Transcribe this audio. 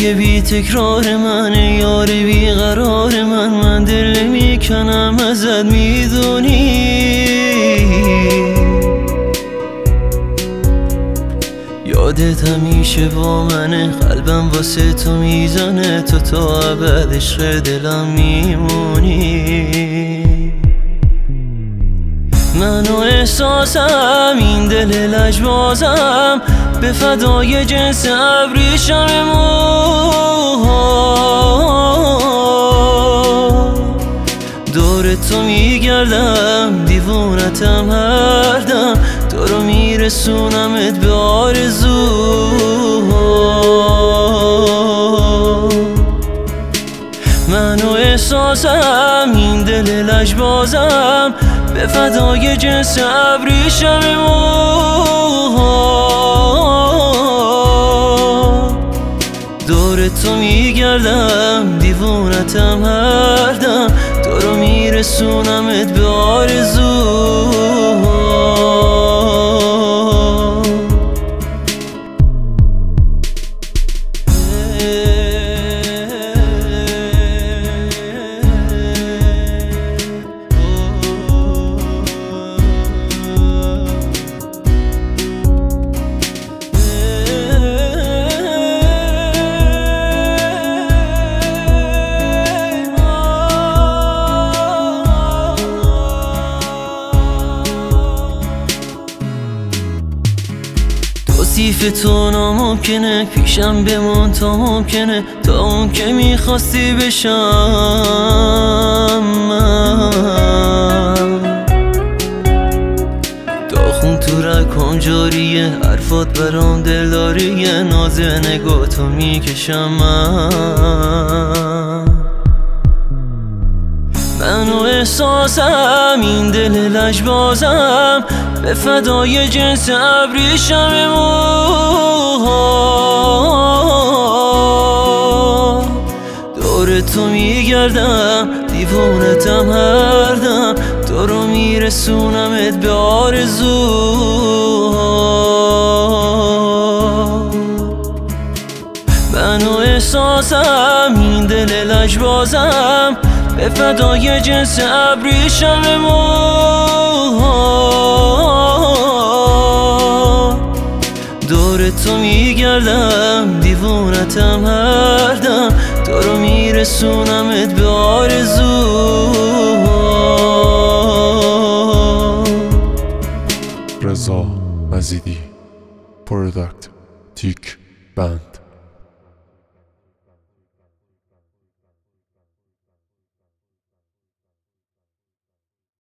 های بی تکرار من، یار بی قرار من دل نمیکنم ازت میدونی. یادت همیشه با منه، قلبم واسه تو میزنه، تو تا ابد عشق دلم میمونی. من و احساسم این دل لجبازم، به فدای جنس ابریشم دور تو میگردم، دیوونتم هر دم، تو رو میرسونمت به آرزو. من و احساسم این دل لجبازم، به فدای جنس ابریشم دور تو میگردم، دیوونتم هر دم، تو رو میرسونمت به آرزو. توصیف تو ناممکنه، پیشم بمون تا ممکنه، تا اون که میخواستی بشم من. داخون تو رکم جاریه، حرفات برام دلداریه، ناز نگاه تو میکشم من و احساسم این دل لجبازم، به فدای جنس ابریشم دور تو میگردم، دیوونتم هر دم، تو رو میرسونمت به آرزو. من و احساسم این دل لجبازم، به فدای جنس ابریشم دور تو میگردم، دیوونتم هر دم، تو رو میرسونمت به آرزو. رضا مزیدی، پروداکت تیک بند.